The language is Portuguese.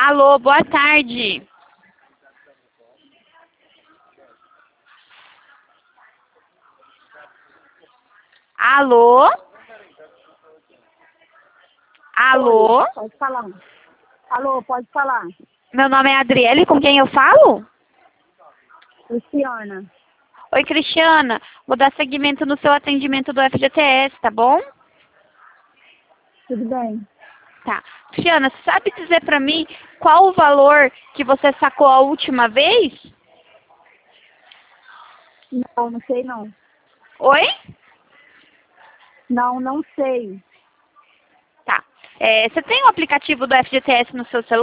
Alô, boa tarde. Alô? Alô? Oi, pode falar. Alô, pode falar. Meu nome é Adriele, com quem eu falo? Luciana. Oi, Cristiana. Vou dar seguimento no seu atendimento do FGTS, tá bom? Tudo bem? Tá. Cristiana, você sabe dizer pra mim qual o valor que você sacou a última vez? Não sei não. Oi? Não sei. Tá. Você tem o aplicativo do FGTS no seu celular?